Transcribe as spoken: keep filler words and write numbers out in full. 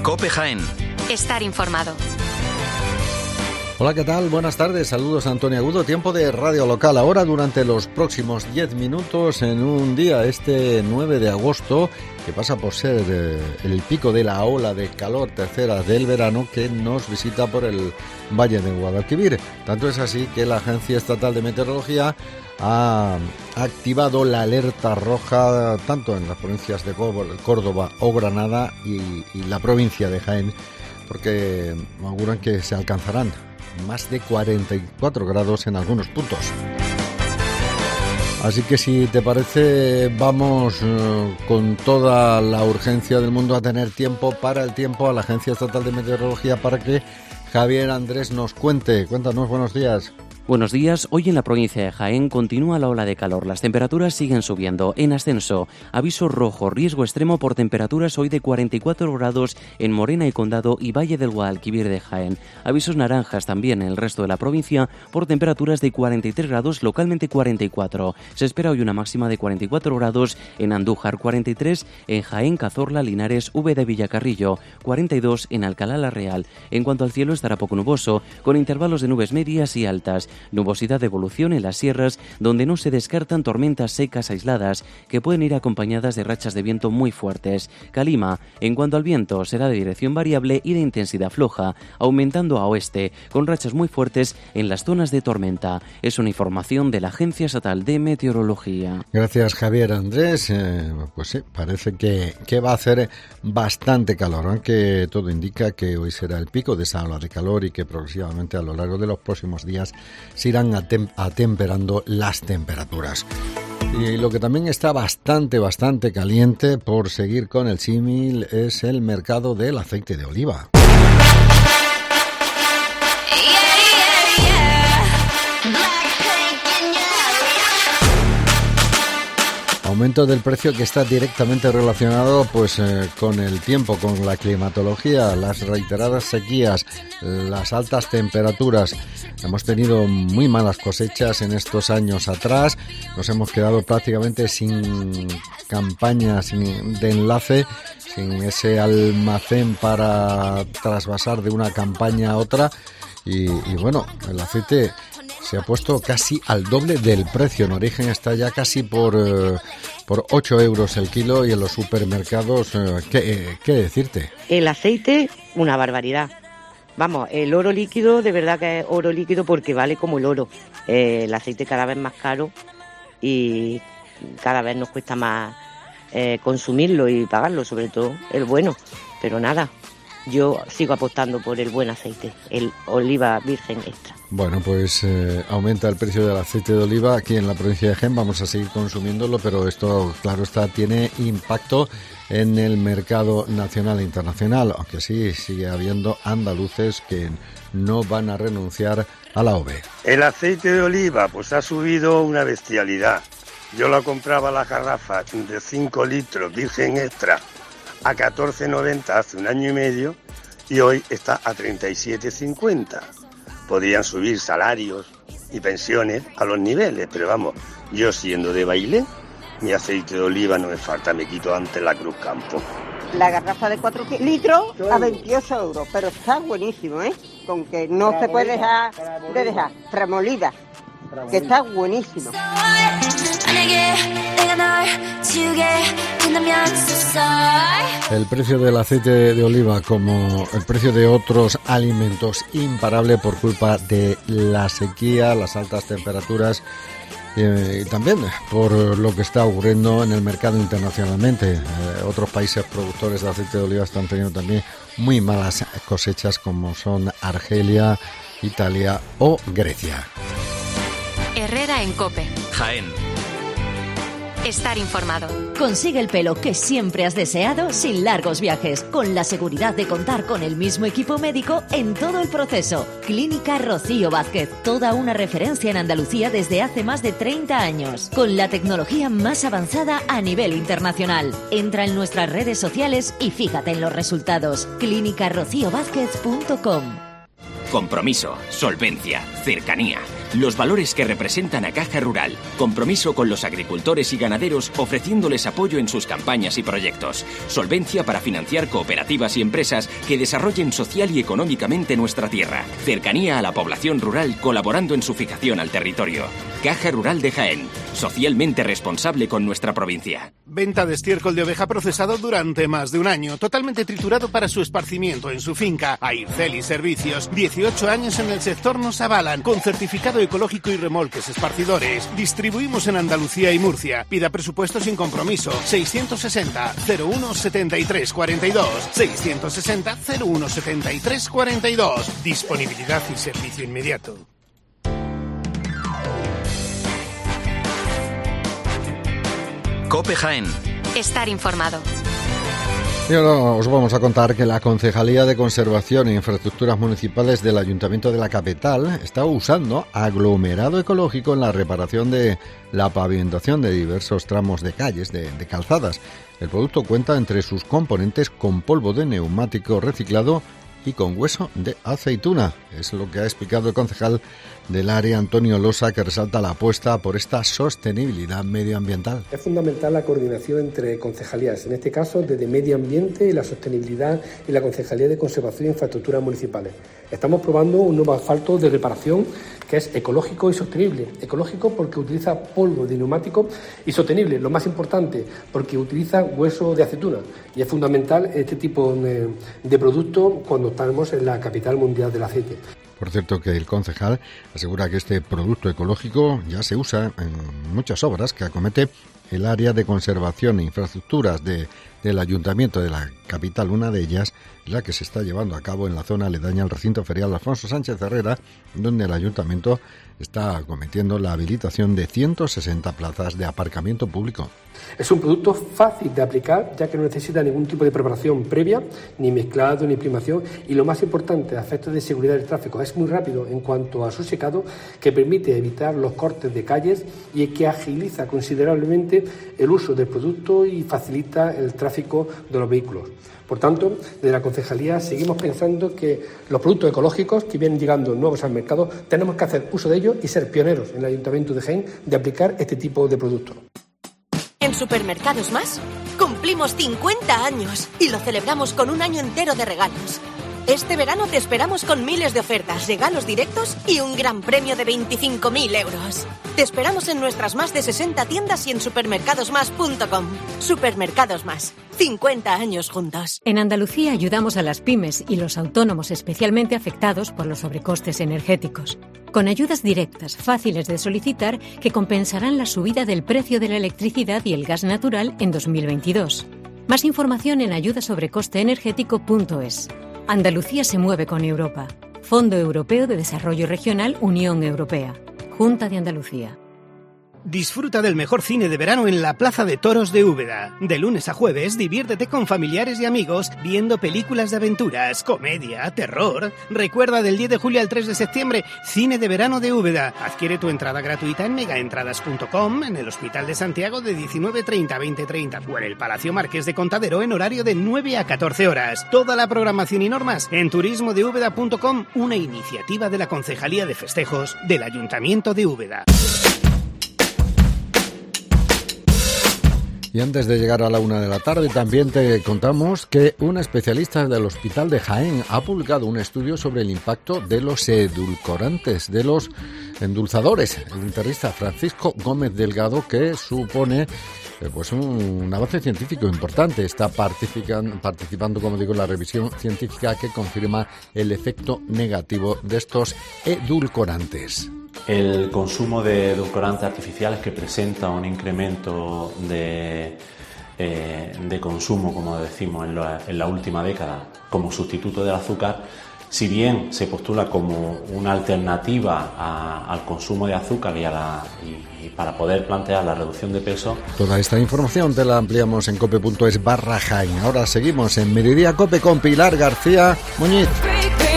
COPE Jaén. Estar informado. Hola, ¿qué tal? Buenas tardes, saludos a Antonio Agudo, tiempo de radio local. Ahora durante los próximos diez minutos en un día, este nueve de agosto, que pasa por ser eh, el pico de la ola de calor tercera del verano que nos visita por el Valle de Guadalquivir. Tanto es así que la Agencia Estatal de Meteorología ha activado la alerta roja tanto en las provincias de Córdoba o Granada y, y la provincia de Jaén, porque auguran que se alcanzarán más de cuarenta y cuatro grados en algunos puntos. Así que si te parece, vamos uh, con toda la urgencia del mundo a tener tiempo para el tiempo a la Agencia Estatal de Meteorología para que Javier Andrés nos cuente. Cuéntanos, buenos días. Buenos días. Hoy en la provincia de Jaén continúa la ola de calor. Las temperaturas siguen subiendo. En ascenso, aviso rojo, riesgo extremo por temperaturas hoy de cuarenta y cuatro grados en Morena y Condado y Valle del Guadalquivir de Jaén. Avisos naranjas también en el resto de la provincia por temperaturas de cuarenta y tres grados, localmente cuarenta y cuatro. Se espera hoy una máxima de cuarenta y cuatro grados en Andújar, cuarenta y tres en Jaén, Cazorla, Linares, Úbeda de Villacarrillo, cuarenta y dos en Alcalá la Real. En cuanto al cielo, estará poco nuboso, con intervalos de nubes medias y altas. Nubosidad de evolución en las sierras, donde no se descartan tormentas secas aisladas que pueden ir acompañadas de rachas de viento muy fuertes. Calima, en cuanto al viento, será de dirección variable y de intensidad floja, aumentando a oeste, con rachas muy fuertes en las zonas de tormenta. Es una información de la Agencia Estatal de Meteorología. Gracias, Javier Andrés. Eh, pues sí, parece que, que va a hacer bastante calor, aunque todo indica que hoy será el pico de esa ola de calor y que progresivamente a lo largo de los próximos días se irán atem- atemperando las temperaturas. Y lo que también está bastante, bastante caliente, por seguir con el símil, es el mercado del aceite de oliva. Aumento del precio que está directamente relacionado pues eh, con el tiempo, con la climatología, las reiteradas sequías, las altas temperaturas. Hemos tenido muy malas cosechas en estos años atrás, nos hemos quedado prácticamente sin campaña, sin de enlace, sin ese almacén para trasvasar de una campaña a otra y, y bueno, el aceite se ha puesto casi al doble del precio. En origen está ya casi por, eh, por ocho euros el kilo y en los supermercados, eh, ¿qué, eh, ¿qué decirte? El aceite, una barbaridad. Vamos, el oro líquido, de verdad que es oro líquido porque vale como el oro. Eh, el aceite cada vez más caro y cada vez nos cuesta más eh, consumirlo y pagarlo, sobre todo el bueno. Pero nada, yo sigo apostando por el buen aceite, el oliva virgen extra. Bueno, pues eh, aumenta el precio del aceite de oliva aquí en la provincia de Jaén, vamos a seguir consumiéndolo, pero esto, claro está, tiene impacto en el mercado nacional e internacional, aunque sí sigue habiendo andaluces que no van a renunciar a la O V E. El aceite de oliva pues ha subido una bestialidad. Yo la compraba la garrafa de cinco litros virgen extra a catorce noventa hace un año y medio y hoy está a treinta y siete cincuenta. Podrían subir salarios y pensiones a los niveles, pero vamos, yo siendo de Bailén, mi aceite de oliva no me falta, me quito antes la Cruz Campo. La garrafa de cuatro litros a veintiocho euros, pero está buenísimo, ¿eh? Con que no se puede dejar de dejar, tremolida, que está buenísimo. El precio del aceite de oliva, como el precio de otros alimentos, imparable por culpa de la sequía, las altas temperaturas eh, y también por lo que está ocurriendo en el mercado internacionalmente. Eh, otros países productores de aceite de oliva están teniendo también muy malas cosechas, como son Argelia, Italia o Grecia. Herrera en COPE. Jaén. Estar informado. Consigue el pelo que siempre has deseado sin largos viajes, con la seguridad de contar con el mismo equipo médico en todo el proceso. Clínica Rocío Vázquez, toda una referencia en Andalucía desde hace más de treinta años, con la tecnología más avanzada a nivel internacional. Entra en nuestras redes sociales y fíjate en los resultados. clínica rocío vázquez punto com. Compromiso, solvencia, cercanía. Los valores que representan a Caja Rural. Compromiso con los agricultores y ganaderos ofreciéndoles apoyo en sus campañas y proyectos. Solvencia para financiar cooperativas y empresas que desarrollen social y económicamente nuestra tierra. Cercanía a la población rural colaborando en su fijación al territorio. Caja Rural de Jaén. Socialmente responsable con nuestra provincia. Venta de estiércol de oveja procesado durante más de un año. Totalmente triturado para su esparcimiento en su finca. Aircel y Servicios. dieciocho años en el sector nos avalan. Con certificado ecológico y remolques esparcidores. Distribuimos en Andalucía y Murcia. Pida presupuesto sin compromiso. seiscientos sesenta cero uno setenta y tres cuarenta y dos. seiscientos sesenta cero uno setenta y tres cuarenta y dos. Disponibilidad y servicio inmediato. COPE Jaén. Estar informado. Y ahora os vamos a contar que la Concejalía de Conservación e Infraestructuras Municipales del Ayuntamiento de la capital está usando aglomerado ecológico en la reparación de la pavimentación de diversos tramos de calles, de, de calzadas. El producto cuenta entre sus componentes con polvo de neumático reciclado y con hueso de aceituna. Es lo que ha explicado el concejal del área, Antonio Losa, que resalta la apuesta por esta sostenibilidad medioambiental. Es fundamental la coordinación entre concejalías, en este caso desde Medio Ambiente y la Sostenibilidad y la Concejalía de Conservación e Infraestructuras Municipales. Estamos probando un nuevo asfalto de reparación que es ecológico y sostenible. Ecológico porque utiliza polvo de neumático y sostenible, lo más importante, porque utiliza hueso de aceituna. Y es fundamental este tipo de, de producto cuando estamos en la capital mundial del aceite. Por cierto, que el concejal asegura que este producto ecológico ya se usa en muchas obras que acomete el área de conservación e infraestructuras de, del Ayuntamiento de la capital. Una de ellas es la que se está llevando a cabo en la zona aledaña al recinto ferial Alfonso Sánchez Herrera, donde el Ayuntamiento está acometiendo la habilitación de ciento sesenta plazas de aparcamiento público. Es un producto fácil de aplicar, ya que no necesita ningún tipo de preparación previa, ni mezclado, ni primación, y lo más importante, a efectos de seguridad del tráfico, es muy rápido en cuanto a su secado, que permite evitar los cortes de calles y que agiliza considerablemente el uso del producto y facilita el tráfico de los vehículos. Por tanto, desde la Concejalía seguimos pensando que los productos ecológicos que vienen llegando nuevos al mercado, tenemos que hacer uso de ellos y ser pioneros en el Ayuntamiento de Jaén de aplicar este tipo de productos. En Supermercados Más cumplimos cincuenta años y lo celebramos con un año entero de regalos. Este verano te esperamos con miles de ofertas, regalos directos y un gran premio de veinticinco mil euros. Te esperamos en nuestras más de sesenta tiendas y en supermercados más punto com. Supermercados Más. cincuenta años juntos. En Andalucía ayudamos a las pymes y los autónomos especialmente afectados por los sobrecostes energéticos, con ayudas directas, fáciles de solicitar, que compensarán la subida del precio de la electricidad y el gas natural en dos mil veintidós. Más información en ayuda sobre coste energético punto es. Andalucía se mueve con Europa. Fondo Europeo de Desarrollo Regional, Unión Europea. Junta de Andalucía. Disfruta del mejor cine de verano en la Plaza de Toros de Úbeda. De lunes a jueves, diviértete con familiares y amigos viendo películas de aventuras, comedia, terror. Recuerda, del diez de julio al tres de septiembre, Cine de Verano de Úbeda. Adquiere tu entrada gratuita en megaentradas punto com, en el Hospital de Santiago de diecinueve treinta a veinte treinta o en el Palacio Marqués de Contadero en horario de nueve a catorce horas. Toda la programación y normas en turismo de úbeda punto com, una iniciativa de la Concejalía de Festejos del Ayuntamiento de Úbeda. Y antes de llegar a la una de la tarde, también te contamos que un especialista del Hospital de Jaén ha publicado un estudio sobre el impacto de los edulcorantes, de los endulzadores. El internista Francisco Gómez Delgado, que supone eh, pues un, un avance científico importante, está participando, como digo, en la revisión científica que confirma el efecto negativo de estos edulcorantes. El consumo de edulcorantes artificiales, que presenta un incremento de, eh, de consumo, como decimos, en la, en la última década como sustituto del azúcar, si bien se postula como una alternativa a, al consumo de azúcar y, a la, y, y para poder plantear la reducción de peso. Toda esta información te la ampliamos en cope punto es barra Jaén. Ahora seguimos en Mediodía Cope con Pilar García Muñiz.